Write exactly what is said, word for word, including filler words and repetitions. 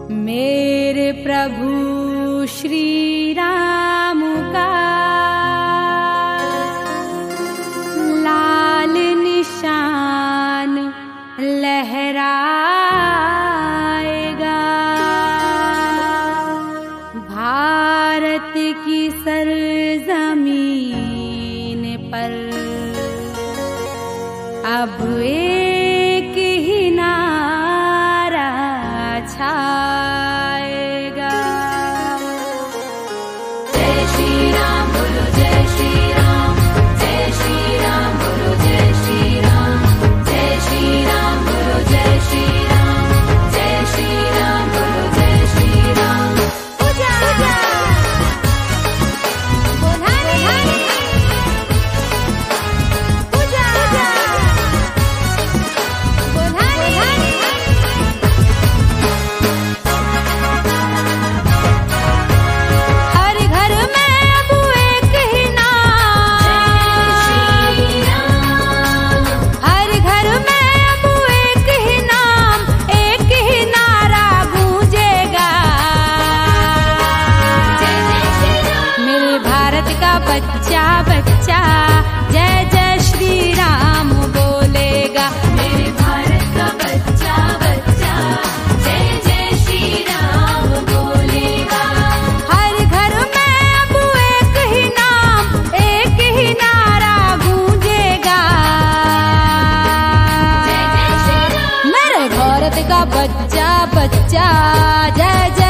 मेरे प्रभु श्री राम का लाल निशान लहराएगा, भारत की सरजमीन पर अब एक ही नारा छाएगा। जय श्री राम बोलो, जय श्री राम, जय श्री राम बोलो, जय श्री राम, जय श्री राम बोलो, जय श्री राम, जय श्री राम बोलो, जय श्री राम। पूजा पूजा बोधानी, पूजा पूजा बोधानी। हर घर में अब एक ही नाम, हर घर में अब एक ही नाम, एक ही नारा गूंजेगा। मेरे भारत का बच्चा बच्चा जय जय श्री राम बोलेगा। मेरे भारत का बच्चा बच्चा जय जय श्री राम बोलेगा। हर घर में अब एक ही नाम, एक ही नारा गूंजेगा। जय जय श्री राम। मेरे भारत का बच्चा बच्चा जय जय